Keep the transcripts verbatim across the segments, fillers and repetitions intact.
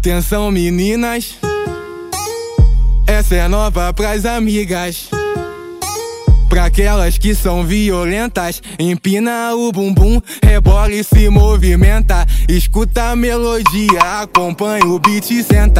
Atenção meninas, essa é nova pras amigas. Pra aquelas que são violentas, empina o bumbum, rebola e se movimenta. Escuta a melodia, acompanha o beat e senta.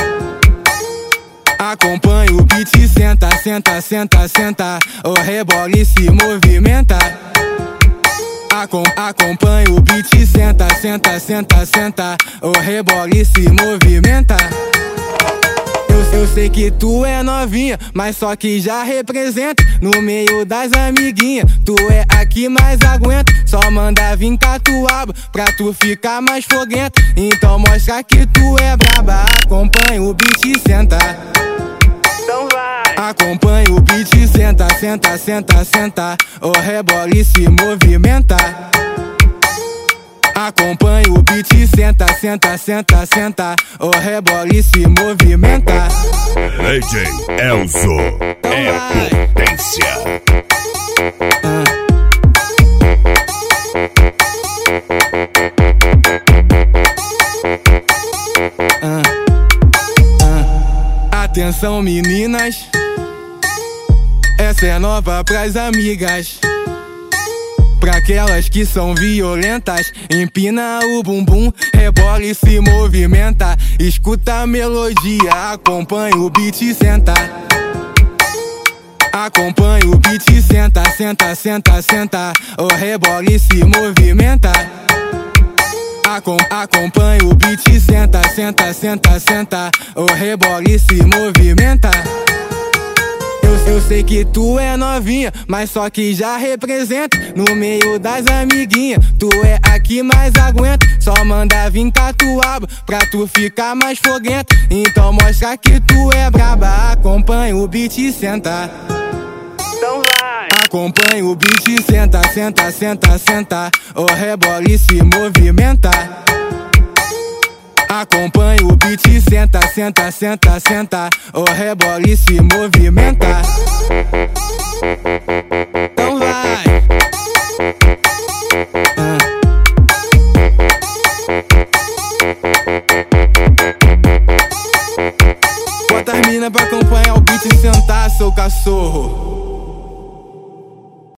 Acompanha o beat e senta, senta, senta, senta. O rebola e se movimenta. Acom acompanha o beat e senta, senta, senta, senta. O rebola e se movimenta. Eu, eu sei que tu é novinha, mas só que já representa no meio das amiguinhas. Tu é a que mais aguenta, só manda vir catuaba pra tu ficar mais foguenta. Então mostra que tu é braba, acompanha o beat e senta. Então vai. Acompanha o beat e senta, senta, senta, senta. O rebola e se movimenta. Acompanha o beat e senta, senta, senta, senta. O rebola e se movimenta. D J Elzo é potência. Ah. Ah. Ah. Atenção meninas, essa é nova pras amigas. Pra aquelas que são violentas, empina o bumbum, rebola e se movimenta. Escuta a melodia, acompanha o beat e senta. Acompanha o beat e senta, senta, senta, senta. O rebola e se movimenta. Acom acompanha o beat e senta, senta, senta, senta. O rebola e se movimenta. Eu, eu sei que tu é novinha, mas só que já representa no meio das amiguinhas. Tu é a que mais aguenta, só manda vir catuaba pra tu ficar mais foguenta. Então mostra que tu é braba, acompanha o beat e senta. Então vai. Acompanha o beat e senta, senta, senta, senta. O rebola e se movimenta. Acompanha o beat e senta, senta, senta, senta. O rebola e se movimenta. Então vai. Ah. Bota as mina pra acompanhar o beat e sentar, seu cachorro.